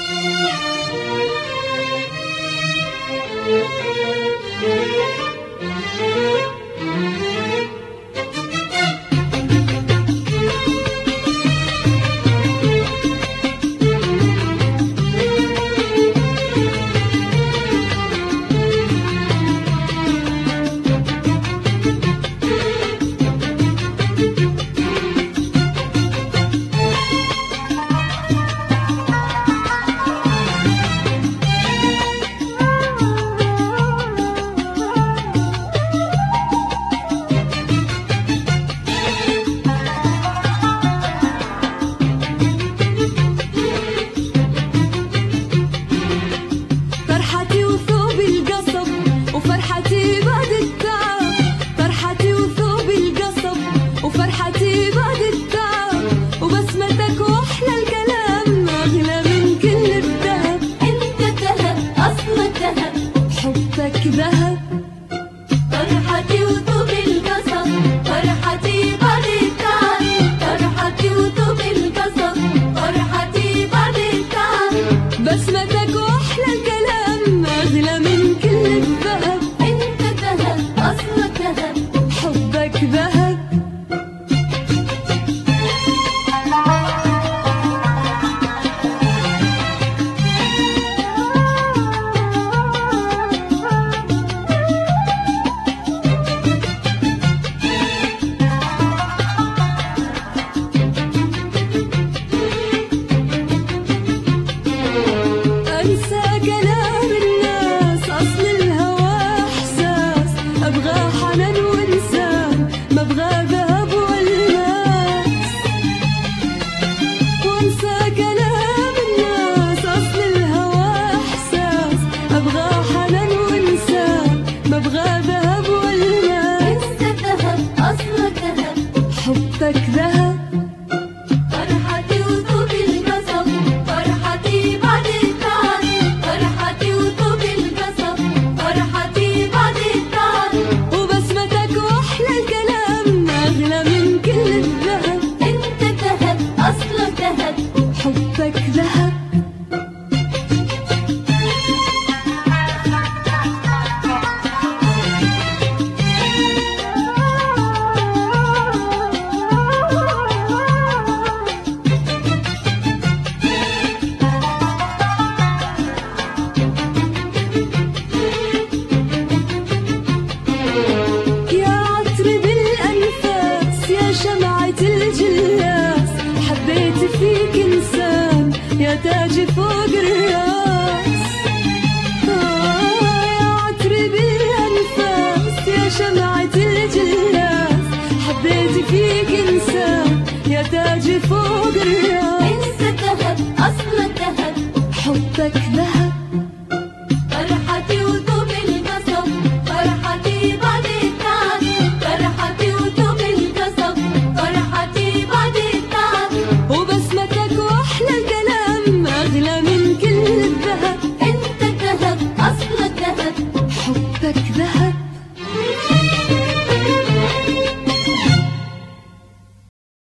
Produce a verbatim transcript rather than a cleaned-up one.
ذهب فرحتي وطوب القصب، فرحتي بعد التعب، فرحتي وطوب القصب، فرحتي بعد التعب. بسمتك واحلى الكلام اغلى من كل الذهب. انت ذهب اصلك ذهب، حبك ذهب. حبك ذهب. فرحتي وطوب القصب، فرحتي بعد التعب، فرحتي وطوب القصب، فرحتي بعد التعب. وبسمتك واحلى الكلام اغلى من كل الذهب. انت ذهب اصلك ذهب، حبك ذهب. فيك إنسان يا تاج فوق الراس، آه يا عطري بالأنفاس يا شمعة الجلاس. حبيت فيك إنسان يا تاج فوق الراس. انت ذهب أصلك ذهب، حبك ذهب.